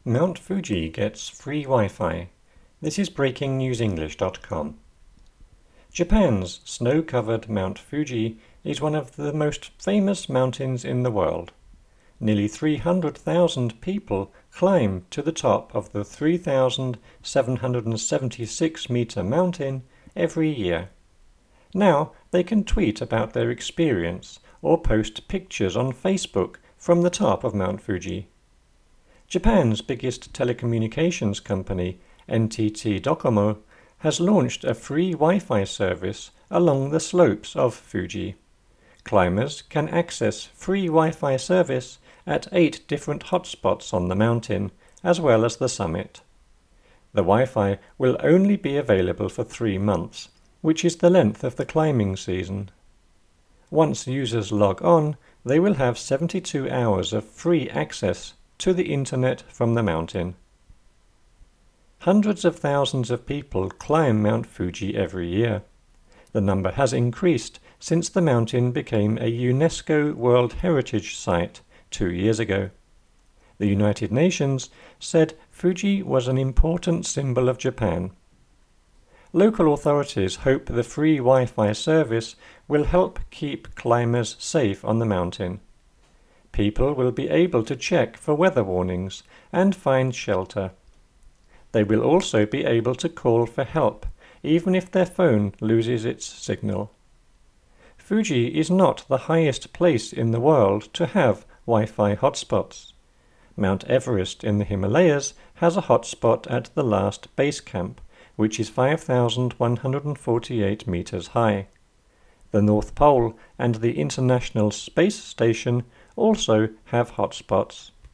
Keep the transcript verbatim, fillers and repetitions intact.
Mount Fuji gets free Wi-Fi. This is breaking news english dot com. Japan's snow-covered Mount Fuji is one of the most famous mountains in the world. Nearly three hundred thousand people climb to the top of the three thousand seven hundred seventy-six meter mountain every year. Now they can tweet about their experience or post pictures on Facebook from the top of Mount Fuji. Japan's biggest telecommunications company, N T T Docomo, has launched a free Wi-Fi service along the slopes of Fuji. Climbers can access free Wi-Fi service at eight different hotspots on the mountain, as well as the summit. The Wi-Fi will only be available for three months, which is the length of the climbing season. Once users log on, they will have seventy-two hours of free access to the internet from the mountain. Hundreds of thousands of people climb Mount Fuji every year. The number has increased since the mountain became a UNESCO World Heritage Site two years ago. The United Nations said Fuji was an important symbol of Japan. Local authorities hope the free Wi-Fi service will help keep climbers safe on the mountain. People will be able to check for weather warnings and find shelter. They will also be able to call for help, even if their phone loses its signal. Fuji is not the highest place in the world to have Wi-Fi hotspots. Mount Everest in the Himalayas has a hotspot at the last base camp, which is five thousand one hundred forty-eight meters high. The North Pole and the International Space Station also have hotspots.